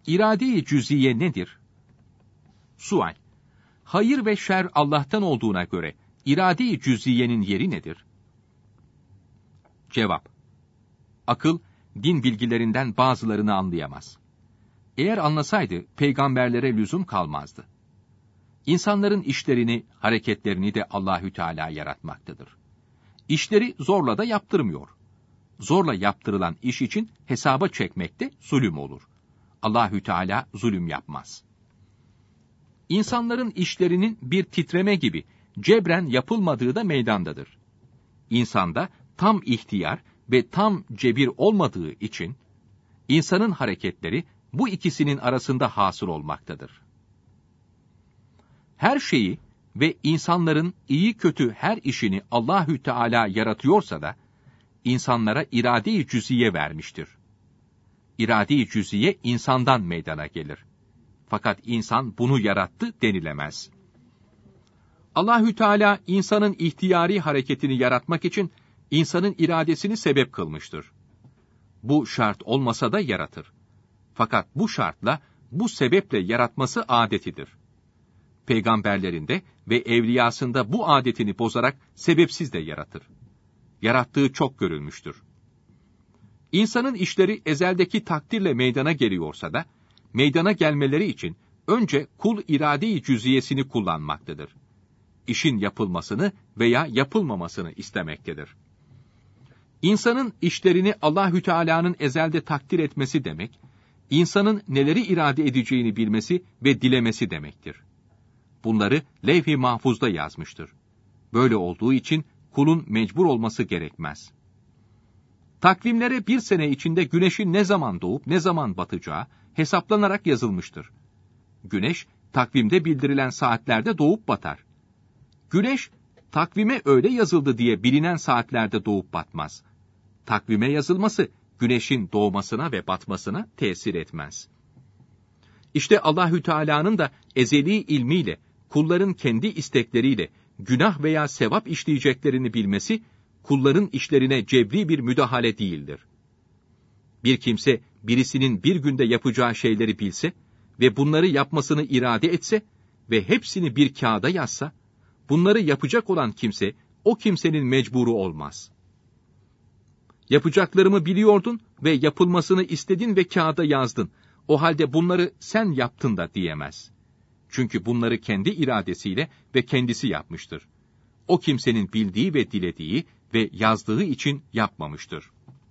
İrade-i cüziye nedir? Sual: Hayır ve şer Allah'tan olduğuna göre irade-i cüziyenin yeri nedir? Cevap: Akıl, din bilgilerinden bazılarını anlayamaz. Eğer anlasaydı, peygamberlere lüzum kalmazdı. İnsanların işlerini, hareketlerini de Allahü Teala yaratmaktadır. İşleri zorla da yaptırmıyor. Zorla yaptırılan iş için hesaba çekmekte zulüm olur. Allahü Teala zulüm yapmaz. İnsanların işlerinin bir titreme gibi cebren yapılmadığı da meydandadır. İnsanda tam ihtiyar ve tam cebir olmadığı için, insanın hareketleri bu ikisinin arasında hasıl olmaktadır. Her şeyi ve insanların iyi kötü her işini Allahü Teala yaratıyorsa da, insanlara irade-i cüziye vermiştir. İrade-i cüziye insandan meydana gelir. Fakat insan bunu yarattı denilemez. Allahü Teala insanın ihtiyari hareketini yaratmak için insanın iradesini sebep kılmıştır. Bu şart olmasa da yaratır. Fakat bu şartla, bu sebeple yaratması adetidir. Peygamberlerinde ve evliyasında bu adetini bozarak sebepsiz de yaratır. Yarattığı çok görülmüştür. İnsanın işleri ezeldeki takdirle meydana geliyorsa da, meydana gelmeleri için önce kul irade-i cüziyesini kullanmaktadır. İşin yapılmasını veya yapılmamasını istemektedir. İnsanın işlerini Allahü Teala'nın ezelde takdir etmesi demek, insanın neleri irade edeceğini bilmesi ve dilemesi demektir. Bunları levh-i mahfuzda yazmıştır. Böyle olduğu için kulun mecbur olması gerekmez. Takvimlere bir sene içinde güneşin ne zaman doğup ne zaman batacağı hesaplanarak yazılmıştır. Güneş, takvimde bildirilen saatlerde doğup batar. Güneş, takvime öyle yazıldı diye bilinen saatlerde doğup batmaz. Takvime yazılması, güneşin doğmasına ve batmasına tesir etmez. İşte Allahü Teala'nın da ezeli ilmiyle, kulların kendi istekleriyle, günah veya sevap işleyeceklerini bilmesi, kulların işlerine cebri bir müdahale değildir. Bir kimse, birisinin bir günde yapacağı şeyleri bilse ve bunları yapmasını irade etse ve hepsini bir kağıda yazsa, bunları yapacak olan kimse, o kimsenin mecburu olmaz. Yapacaklarımı biliyordun ve yapılmasını istedin ve kağıda yazdın. O halde bunları sen yaptın da diyemez. Çünkü bunları kendi iradesiyle ve kendisi yapmıştır. O kimsenin bildiği ve dilediği ve yazdığı için yapmamıştır.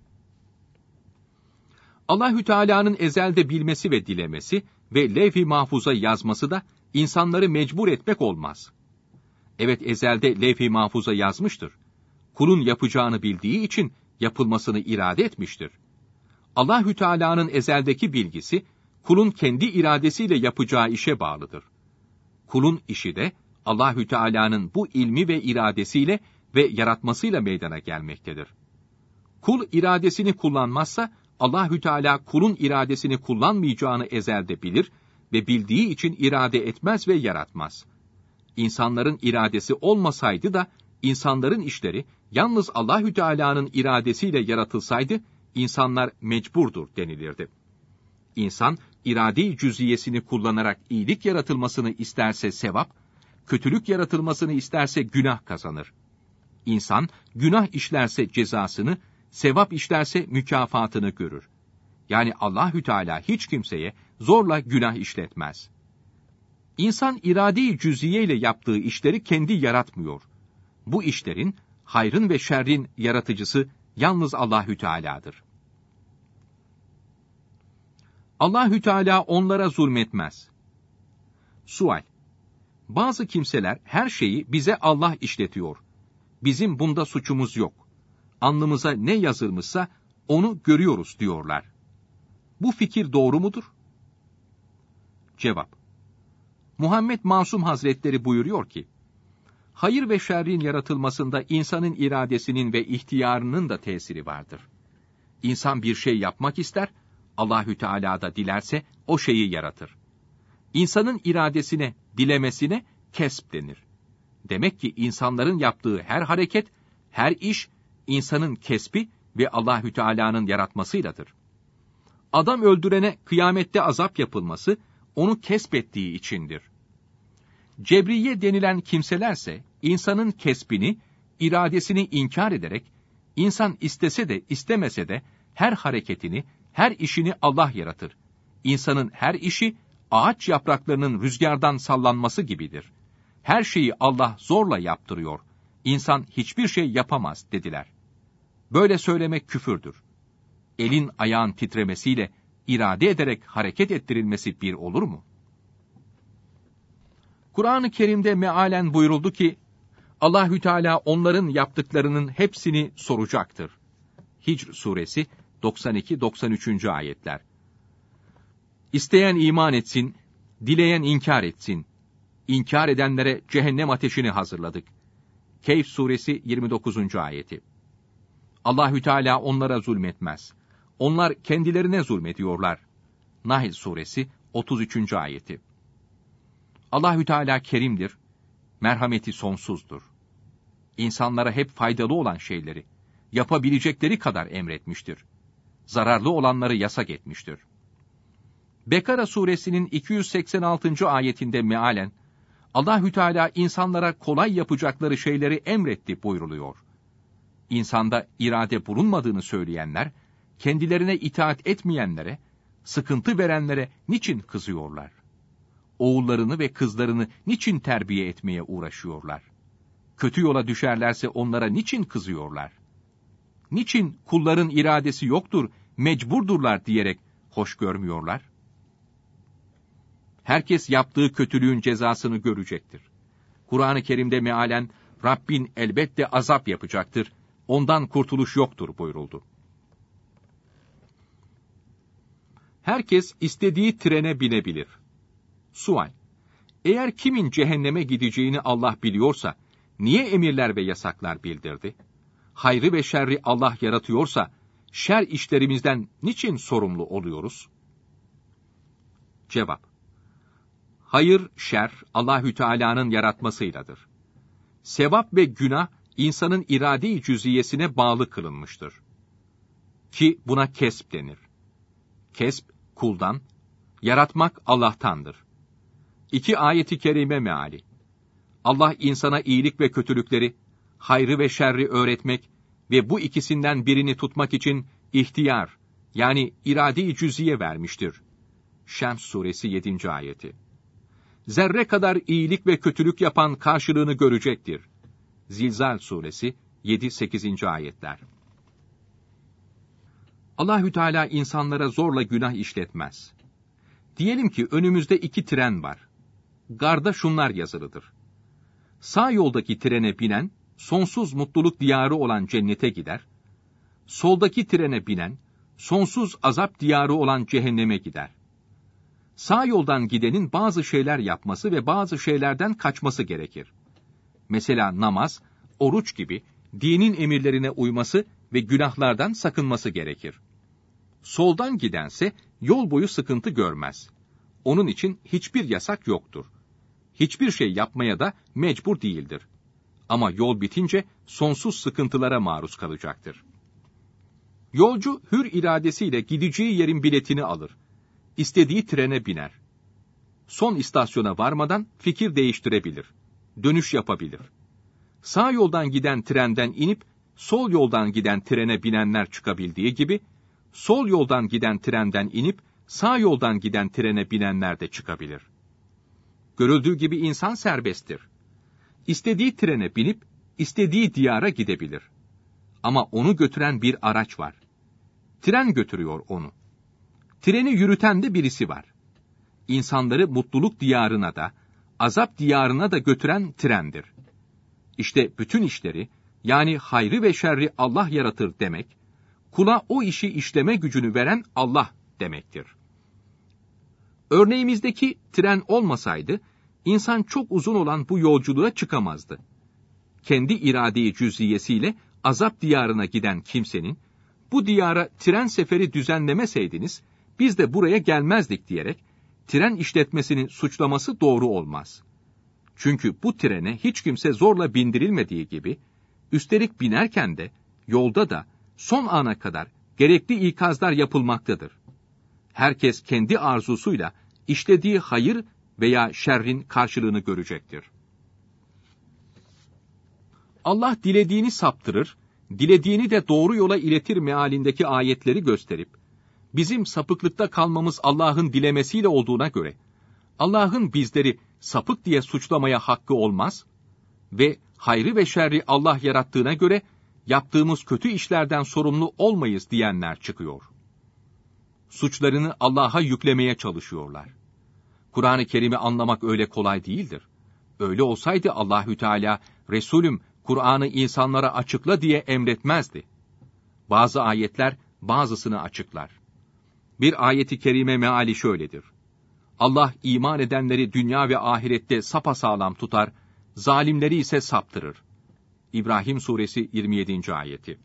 Allahü Teala'nın ezelde bilmesi ve dilemesi ve levh-i mahfuza yazması da insanları mecbur etmek olmaz. Evet, ezelde levh-i mahfuza yazmıştır. Kulun yapacağını bildiği için yapılmasını irade etmiştir. Allahü Teala'nın ezeldeki bilgisi, kulun kendi iradesiyle yapacağı işe bağlıdır. Kulun işi de Allahü Teala'nın bu ilmi ve iradesiyle ve yaratmasıyla meydana gelmektedir. Kul iradesini kullanmazsa, Allahü Teala kulun iradesini kullanmayacağını ezelde bilir ve bildiği için irade etmez ve yaratmaz. İnsanların iradesi olmasaydı da, insanların işleri yalnız Allahü Teala'nın iradesiyle yaratılsaydı, insanlar mecburdur denilirdi. İnsan, irade-i cüziyesini kullanarak iyilik yaratılmasını isterse sevap, kötülük yaratılmasını isterse günah kazanır. İnsan, günah işlerse cezasını, sevap işlerse mükafatını görür. Yani Allahü Teala hiç kimseye zorla günah işletmez. İnsan irade-i cüziye ile yaptığı işleri kendi yaratmıyor. Bu işlerin, hayrın ve şerrin yaratıcısı yalnız Allahü Teala'dır. Allahü Teala onlara zulmetmez. Sual: Bazı kimseler her şeyi bize Allah işletiyor. Bizim bunda suçumuz yok. Alnımıza ne yazılmışsa onu görüyoruz diyorlar. Bu fikir doğru mudur? Cevap: Muhammed Masum Hazretleri buyuruyor ki, hayır ve şerrin yaratılmasında insanın iradesinin ve ihtiyarının da tesiri vardır. İnsan bir şey yapmak ister, Allahü Teala da dilerse o şeyi yaratır. İnsanın iradesine, dilemesine kesb denir. Demek ki insanların yaptığı her hareket, her iş, insanın kesbi ve Allahü Teala'nın yaratmasıyladır. Adam öldürene kıyamette azap yapılması, onu kesbettiği içindir. Cebriye denilen kimselerse, insanın kesbini, iradesini inkar ederek, insan istese de istemese de, her hareketini, her işini Allah yaratır. İnsanın her işi, ağaç yapraklarının rüzgardan sallanması gibidir. Her şeyi Allah zorla yaptırıyor. İnsan hiçbir şey yapamaz dediler. Böyle söylemek küfürdür. Elin ayağın titremesiyle, irade ederek hareket ettirilmesi bir olur mu? Kur'an-ı Kerim'de mealen buyuruldu ki, Allahü Teala onların yaptıklarının hepsini soracaktır. Hicr suresi 92-93. ayetler. İsteyen iman etsin, dileyen inkar etsin. İnkar edenlere cehennem ateşini hazırladık. Kehf suresi 29. ayeti. Allahü Teala onlara zulmetmez. Onlar kendilerine zulmediyorlar. Nahl suresi 33. ayeti. Allahü Teala kerimdir, merhameti sonsuzdur. İnsanlara hep faydalı olan şeyleri, yapabilecekleri kadar emretmiştir. Zararlı olanları yasak etmiştir. Bekara suresinin 286. ayetinde mealen, Allahü Teala insanlara kolay yapacakları şeyleri emretti buyruluyor. İnsanda irade bulunmadığını söyleyenler, kendilerine itaat etmeyenlere, sıkıntı verenlere niçin kızıyorlar? Oğullarını ve kızlarını niçin terbiye etmeye uğraşıyorlar? Kötü yola düşerlerse onlara niçin kızıyorlar? Niçin kulların iradesi yoktur, mecburdurlar diyerek hoş görmüyorlar? Herkes yaptığı kötülüğün cezasını görecektir. Kur'an-ı Kerim'de mealen, Rabbin elbette azap yapacaktır, ondan kurtuluş yoktur buyuruldu. Herkes istediği trene binebilir. Sual: eğer kimin cehenneme gideceğini Allah biliyorsa, niye emirler ve yasaklar bildirdi? Hayrı ve şerri Allah yaratıyorsa, şer işlerimizden niçin sorumlu oluyoruz? Cevap: hayır, şer, Allahü Teala'nın yaratmasıyladır. Sevap ve günah, insanın irade-i cüziyesine bağlı kılınmıştır. Ki buna kesb denir. Kesb, kuldan, yaratmak Allah'tandır. 2 ayet-i kerime meali. Allah insana iyilik ve kötülükleri, hayrı ve şerri öğretmek ve bu ikisinden birini tutmak için ihtiyar, yani irade-i cüziye vermiştir. Şems suresi 7. ayeti. Zerre kadar iyilik ve kötülük yapan karşılığını görecektir. Zilzal suresi 7-8. ayetler. Allahü Teala insanlara zorla günah işletmez. Diyelim ki önümüzde 2 tren var. Garda şunlar yazılıdır. Sağ yoldaki trene binen, sonsuz mutluluk diyarı olan cennete gider. Soldaki trene binen, sonsuz azap diyarı olan cehenneme gider. Sağ yoldan gidenin bazı şeyler yapması ve bazı şeylerden kaçması gerekir. Mesela namaz, oruç gibi dinin emirlerine uyması ve günahlardan sakınması gerekir. Soldan gidense yol boyu sıkıntı görmez. Onun için hiçbir yasak yoktur. Hiçbir şey yapmaya da mecbur değildir. Ama yol bitince sonsuz sıkıntılara maruz kalacaktır. Yolcu hür iradesiyle gideceği yerin biletini alır. İstediği trene biner. Son istasyona varmadan fikir değiştirebilir. Dönüş yapabilir. Sağ yoldan giden trenden inip, sol yoldan giden trene binenler çıkabildiği gibi, sol yoldan giden trenden inip, sağ yoldan giden trene binenler de çıkabilir. Görüldüğü gibi insan serbesttir. İstediği trene binip, istediği diyara gidebilir. Ama onu götüren bir araç var. Tren götürüyor onu. Treni yürüten de birisi var. İnsanları mutluluk diyarına da, azap diyarına da götüren trendir. İşte bütün işleri, yani hayrı ve şerri Allah yaratır demek, kula o işi işleme gücünü veren Allah demektir. Örneğimizdeki tren olmasaydı, insan çok uzun olan bu yolculuğa çıkamazdı. Kendi irade-i cüz'iyesiyle azap diyarına giden kimsenin, bu diyara tren seferi düzenlemeseydiniz, biz de buraya gelmezdik diyerek, tren işletmesinin suçlaması doğru olmaz. Çünkü bu trene hiç kimse zorla bindirilmediği gibi, üstelik binerken de, yolda da son ana kadar gerekli ikazlar yapılmaktadır. Herkes kendi arzusuyla işlediği hayır veya şerrin karşılığını görecektir. Allah dilediğini saptırır, dilediğini de doğru yola iletir mealindeki ayetleri gösterip, bizim sapıklıkta kalmamız Allah'ın dilemesiyle olduğuna göre, Allah'ın bizleri sapık diye suçlamaya hakkı olmaz ve hayrı ve şerri Allah yarattığına göre, yaptığımız kötü işlerden sorumlu olmayız diyenler çıkıyor. Suçlarını Allah'a yüklemeye çalışıyorlar. Kur'an-ı Kerim'i anlamak öyle kolay değildir. Öyle olsaydı Allahü Teala, Resulüm Kur'an'ı insanlara açıkla diye emretmezdi. Bazı ayetler bazısını açıklar. Bir ayeti kerime meali şöyledir: Allah iman edenleri dünya ve ahirette sapasağlam tutar, zalimleri ise saptırır. İbrahim suresi 27. ayeti.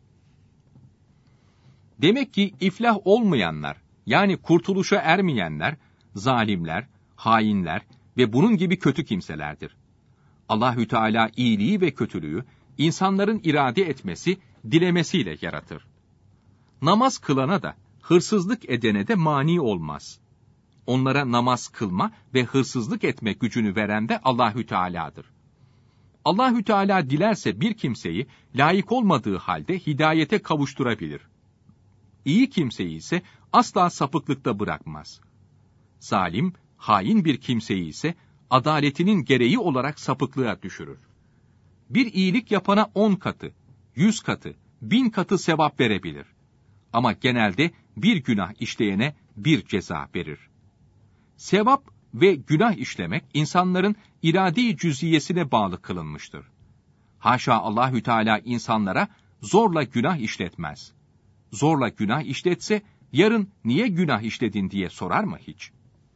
Demek ki iflah olmayanlar, yani kurtuluşa ermeyenler, zalimler, hainler ve bunun gibi kötü kimselerdir. Allahü Teala iyiliği ve kötülüğü insanların irade etmesi, dilemesiyle yaratır. Namaz kılana da, hırsızlık edene de mani olmaz. Onlara namaz kılma ve hırsızlık etme gücünü veren de Allahü Teala'dır. Allahü Teala dilerse bir kimseyi layık olmadığı halde hidayete kavuşturabilir. İyi kimseyi ise asla sapıklıkta bırakmaz. Zalim, hain bir kimseyi ise adaletinin gereği olarak sapıklığa düşürür. Bir iyilik yapana 10 katı, 100 katı, 1000 katı sevap verebilir. Ama genelde bir günah işleyene bir ceza verir. Sevap ve günah işlemek insanların irade-i cüz'iyesine bağlı kılınmıştır. Haşa, Allahü Teala insanlara zorla günah işletmez. Zorla günah işletse yarın niye günah işledin diye sorar mı hiç?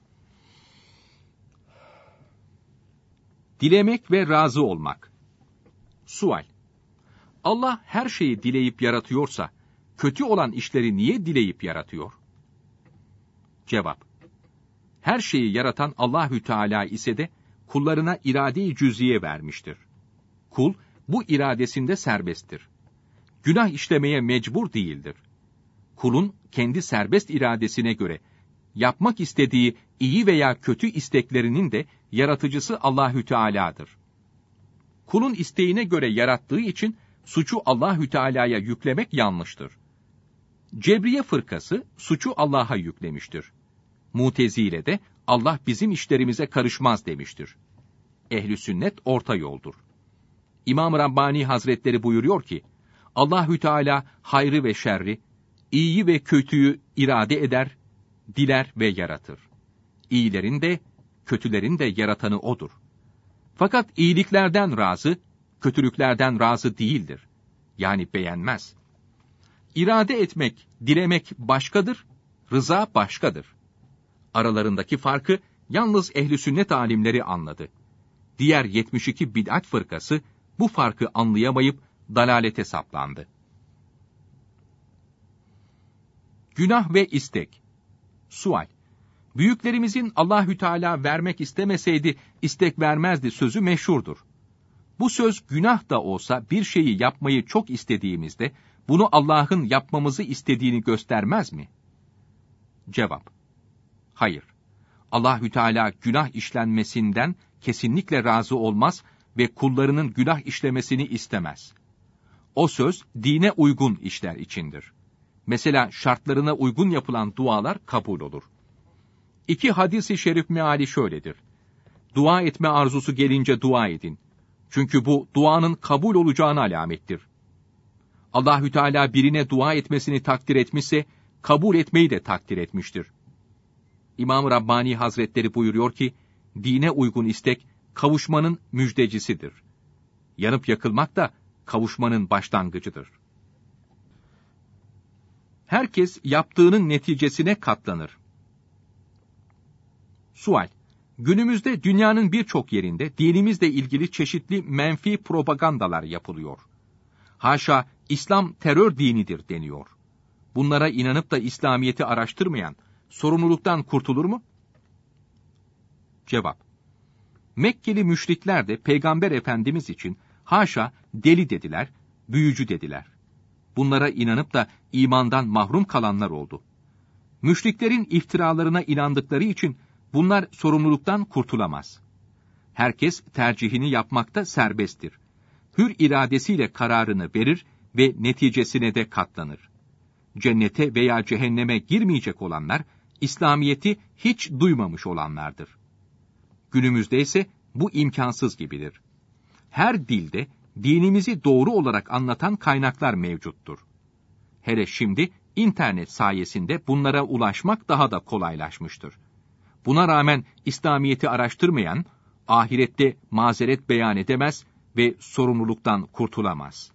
Dilemek ve razı olmak. Sual: Allah her şeyi dileyip yaratıyorsa, kötü olan işleri niye dileyip yaratıyor? Cevap: Her şeyi yaratan Allahü Teala ise de kullarına irade-i cüz'iye vermiştir. Kul bu iradesinde serbesttir. Günah işlemeye mecbur değildir. Kulun kendi serbest iradesine göre yapmak istediği iyi veya kötü isteklerinin de yaratıcısı Allahü Teala'dır. Kulun isteğine göre yarattığı için suçu Allahü Teala'ya yüklemek yanlıştır. Cebriye fırkası suçu Allah'a yüklemiştir. Mutezile de Allah bizim işlerimize karışmaz demiştir. Ehl-i sünnet orta yoldur. İmam Rabbani Hazretleri buyuruyor ki, Allahü Teala hayrı ve şerri, iyiyi ve kötüyü irade eder, diler ve yaratır. İyilerin de, kötülerin de yaratanı O'dur. Fakat iyiliklerden razı, kötülüklerden razı değildir. Yani beğenmez. İrade etmek, dilemek başkadır, rıza başkadır. Aralarındaki farkı yalnız ehl-i sünnet alimleri anladı. Diğer 72 bid'at fırkası bu farkı anlayamayıp dalalete saplandı. Günah ve istek. Sual: Büyüklerimizin Allahü Teala vermek istemeseydi istek vermezdi sözü meşhurdur. Bu söz günah da olsa bir şeyi yapmayı çok istediğimizde bunu Allah'ın yapmamızı istediğini göstermez mi? Cevap: Hayır. Allahü Teala günah işlenmesinden kesinlikle razı olmaz ve kullarının günah işlemesini istemez. O söz dine uygun işler içindir. Mesela şartlarına uygun yapılan dualar kabul olur. 2 hadis-i şerif meali şöyledir: Dua etme arzusu gelince dua edin. Çünkü bu duanın kabul olacağına alamettir. Allahü Teala birine dua etmesini takdir etmişse kabul etmeyi de takdir etmiştir. İmam Rabbani Hazretleri buyuruyor ki, dine uygun istek kavuşmanın müjdecisidir. Yanıp yakılmak da kavuşmanın başlangıcıdır. Herkes yaptığının neticesine katlanır. Sual: Günümüzde dünyanın birçok yerinde dinimizle ilgili çeşitli menfi propagandalar yapılıyor. Haşa, İslam terör dinidir deniyor. Bunlara inanıp da İslamiyet'i araştırmayan sorumluluktan kurtulur mu? Cevap: Mekkeli müşrikler de Peygamber Efendimiz için haşa deli dediler, büyücü dediler. Bunlara inanıp da imandan mahrum kalanlar oldu. Müşriklerin iftiralarına inandıkları için bunlar sorumluluktan kurtulamaz. Herkes tercihini yapmakta serbesttir. Hür iradesiyle kararını verir ve neticesine de katlanır. Cennete veya cehenneme girmeyecek olanlar, İslamiyet'i hiç duymamış olanlardır. Günümüzde ise bu imkansız gibidir. Her dilde dinimizi doğru olarak anlatan kaynaklar mevcuttur. Hele şimdi internet sayesinde bunlara ulaşmak daha da kolaylaşmıştır. Buna rağmen İslamiyet'i araştırmayan, ahirette mazeret beyan edemez ve sorumluluktan kurtulamaz.